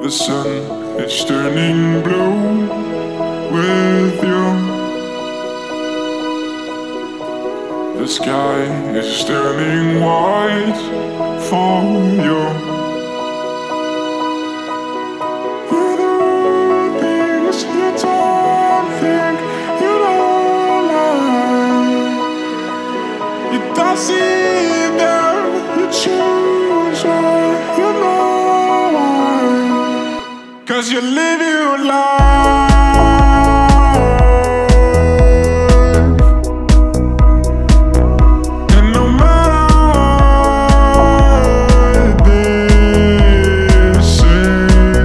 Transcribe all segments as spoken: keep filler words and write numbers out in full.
The sun is turning blue with you. The sky is turning white for you. You do things you don't think you don't like. You don't see them, you choose what you know why. Cause you live your life. And no matter what they say,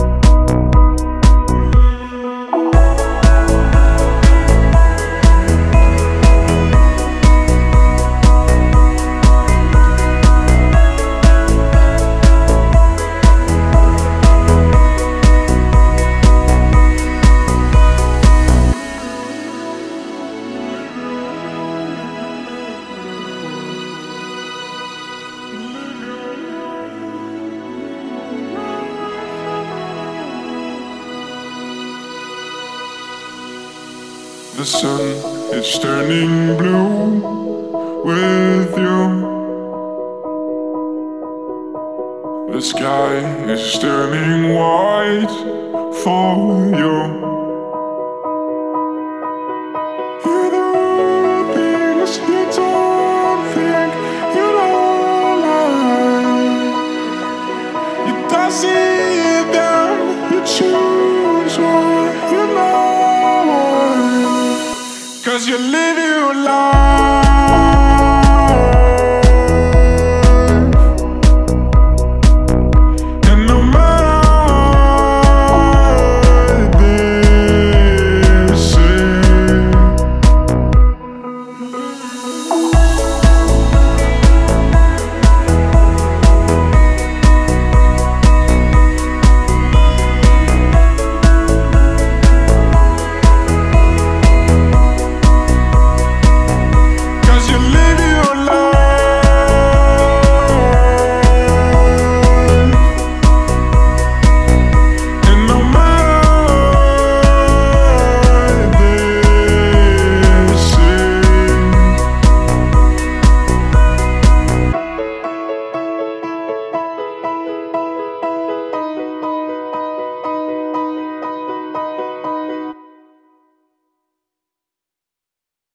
the sun is turning blue with you. The sky is turning white for you.